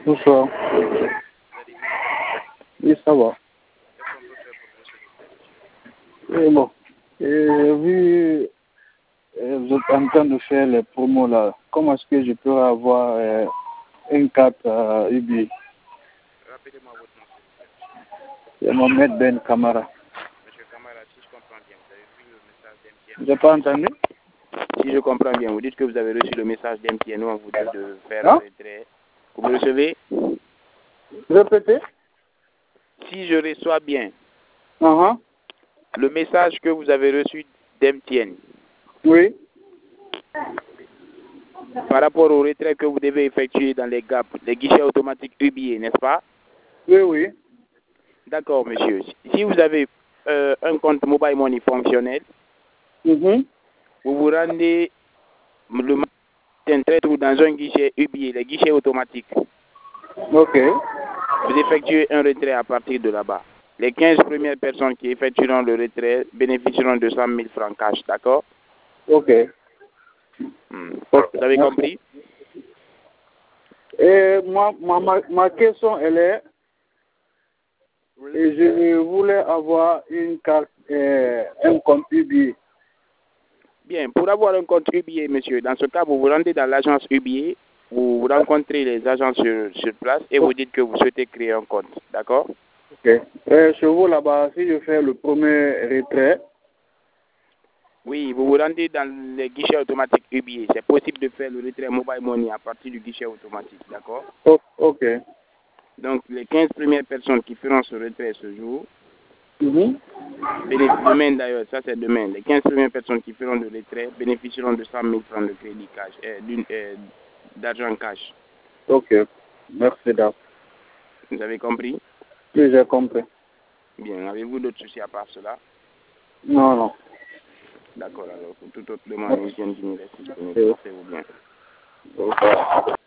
Bonsoir. Oui, ça va. Et bon, j'ai vu, vous êtes en train de faire les promos là. Comment est-ce que je peux avoir une carte UBI? Rappelez-moi votre nom, s'il vous plaît. C'est Mohamed Ben Kamara. Monsieur Kamara, si je comprends bien, vous avez vu le message d'MTN. Vous n'avez pas entendu? Si je comprends bien, vous dites que vous avez reçu le message d'MTN où on vous dit de faire Hein? un retrait. Vous me recevez? Répétez. Si je reçois bien Uh-huh. le message que vous avez reçu d'MTN Oui. par rapport au retrait que vous devez effectuer dans les GAP, les guichets automatiques UBA, n'est-ce pas? Oui, oui. D'accord, monsieur. Si vous avez un compte Mobile Money fonctionnel, Mhm. vous vous rendez le matin très tôt dans un guichet UBA, les guichets automatiques. Ok. Vous effectuez un retrait à partir de là-bas. Les 15 premières personnes qui effectueront le retrait bénéficieront de 100 000 francs cash, d'accord? Ok. Ok. Vous avez Merci. compris? Et ma question, elle est, et je voulais avoir une carte, un compte UBI. Bien, pour avoir un compte UBA, monsieur, dans ce cas, vous vous rendez dans l'agence UBA, vous rencontrez les agents sur place et vous dites que vous souhaitez créer un compte, d'accord? Ok. Chez vous là-bas, si je fais le premier retrait, Oui, vous vous rendez dans les guichets automatiques UBA. C'est possible de faire le retrait Mobile Money à partir du guichet automatique, d'accord? ok. Donc, les 15 premières personnes qui feront ce retrait ce jour, Mhm. demain d'ailleurs, ça c'est demain, les 15 premières personnes qui feront le retrait bénéficieront de 100 000 francs de crédit cash, d'argent cash. Ok. Merci d'abord. Vous avez compris? Oui, j'ai compris. Bien, avez-vous d'autres soucis à part cela? Non, non. D'accord, alors pour toute autre demande, nous viens d'univers disponible. Merci. Portez-vous bien. Au revoir.